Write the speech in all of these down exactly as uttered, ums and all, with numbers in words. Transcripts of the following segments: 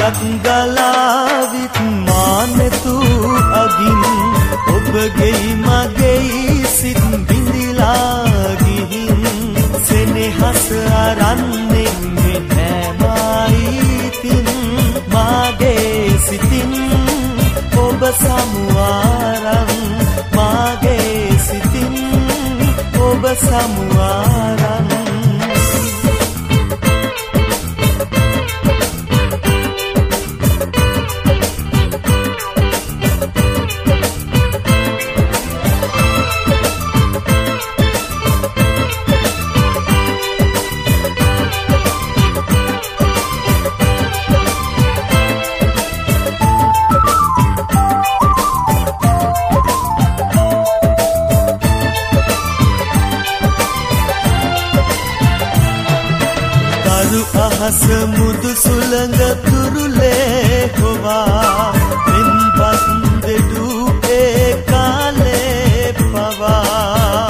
කඳුලක් ගලාවිත් මානෙතු අගින් ඔබගෙයි මගෙයි සිත් බිඳිලා ගිහින් සෙනෙහස අරන්නේ නැමයිතින් මාගේ සිතින් ඔබ සමුවාරම් මාගේ සිතින් ඔබ සමුවාරම් අහස මුදු සුළඟ තුරුලේ හොවා මෙන්පත් දෙඩු ඒ කාලේ පවා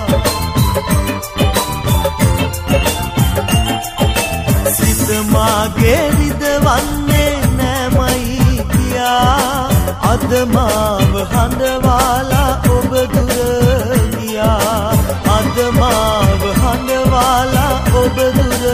සිත මාගේ විදවන්නේ නැමයි කියා අද මාව හඬවාලා ඔබ දුර ගියා අද මාව හඬවාලා ඔබ දුර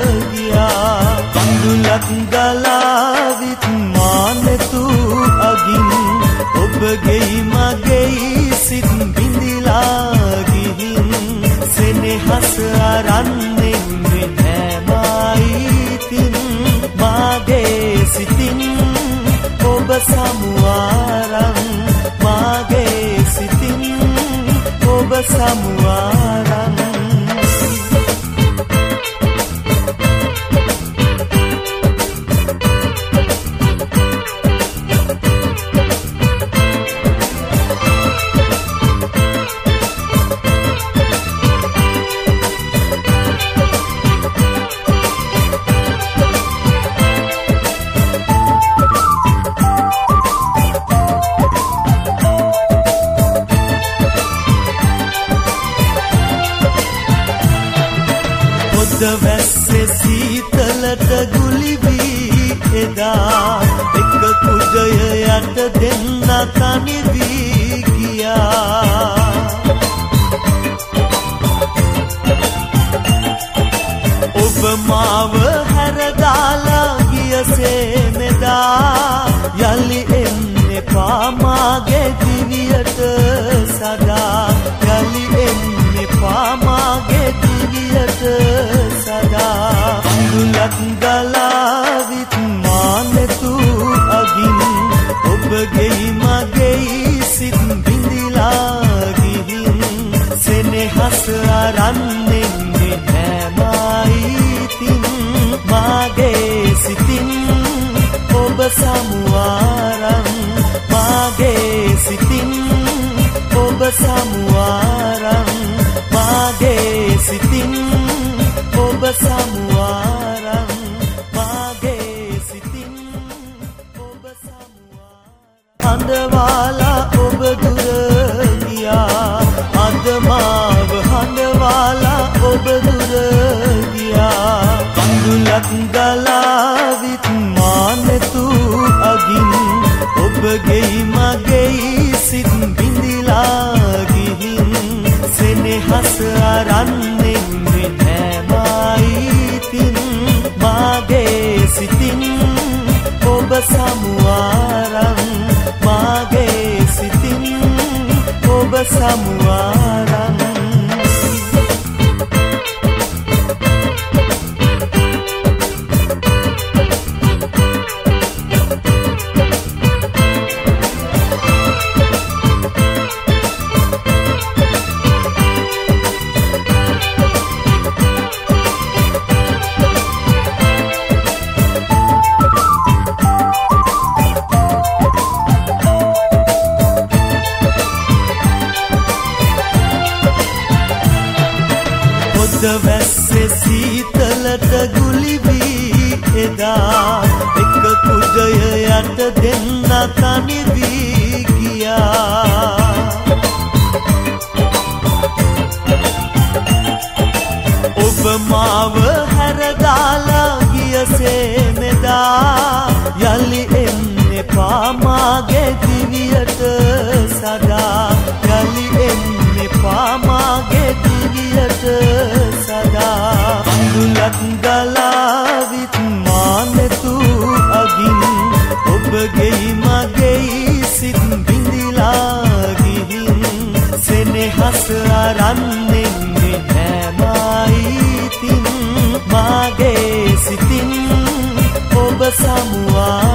කඳුලක් ගලාවිත් මානෙතු අගින් ඔබගෙයි මගෙයි සිත් බිඳිලා ගිහින් සෙනෙහස අරන්නේ නැමයිතින් මාගේ සිතින් ඔබ සමුවාරම් මාගේ සිතින් ඔබ සමුවාරම් වැස්සේ සීතලට ගුලි වී එදා එක කුඩය යට දෙන්න තනි වී ගියා ඔබ මාව හැරදාලා ගියසේ මෙදා යලි එන්න එපා මාගේ දිවියට සදා යලි එන්න එපා මාගේ දිවියට කඳුලක් ගලාවිත් මානෙතු අගින් ඔබගෙයි මගෙයි සිත් බිඳිලා ගිහින් සෙනෙහස අරන්නේ නැමයිතින් මාගේ සිතින් ඔබ සමුවාරම් මාගේ සිතින් ඔබ සමුවාරම් මාගේ සිතින් ඔබ සමුවාරම් මාගේ සිතින් ඔබ සමුවාරම් හඬවාලා ඔබ දුර ගියා අද මාව හඬවාලා ඔබ දුර ගියා කඳුලක් ගලාවිත් මානෙතු අගින් ඔබගෙයි මගෙයි සිත් බිඳිලා ගිහින් සෙනෙහස අරන්නේ නැමයිතින් මාගේ සිතින් ඔබ සමුවාරම් මාගේ සිතින් ඔබ සමුවාරම් වැස්සේ සීතලට ගුලි වී එදා එක කුඩය යට දෙන්න තනි වී ගියා ඔබ මාව හැරදාලා ගියසේ මෙදා සමුවා